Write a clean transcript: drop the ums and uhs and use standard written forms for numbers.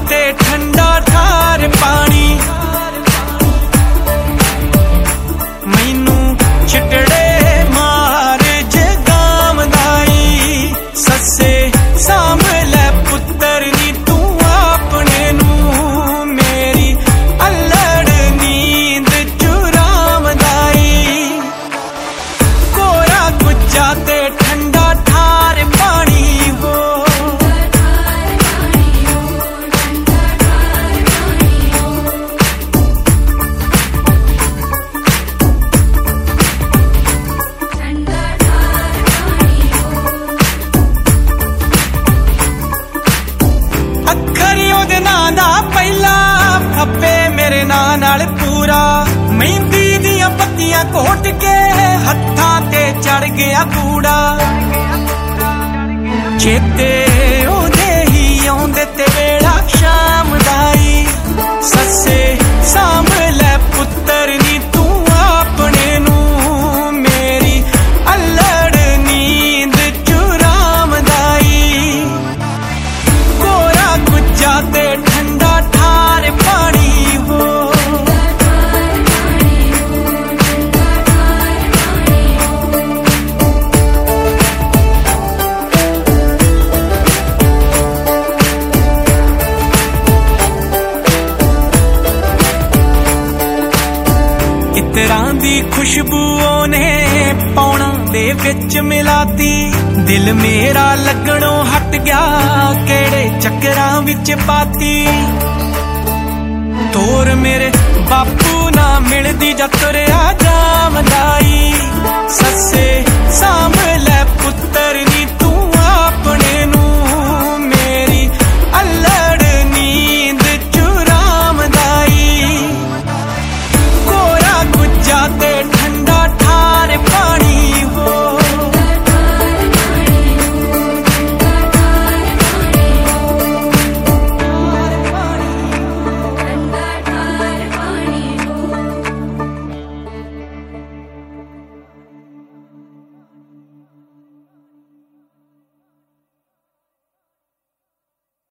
ते ठंडा ठार पानी मैनू चिटड़े मार जगाम दाई सस्से साम लै पुत्तर नी तू अपने नू मेरी अल्लड़ नींद चुराम दाई कोरा गुज्जा ते ठंडा ठार पानी हो पहला फप्पे मेरे नाल पूरा मेहंदी दियां पत्तियां कोट के हत्थां ते चढ़ गया कूड़ा चेते ओंदे ही आउंदे ते वेला शाम दाई सस्से साम लै पुत्तर नी तू अपने नू मेरी अल्लड़ नींद चुराम दाई कोरा गुज्जा ते ठंडा ठार पानी हो इतरां दी खुशबू ने पौना दे विच मिलाती दिल मेरा लगणों हट गया केड़े चक्करां विच पाती तोर मेरे बापू ना मिलदी जा तुरिया जामदाई सस्से साम लै पुत्तर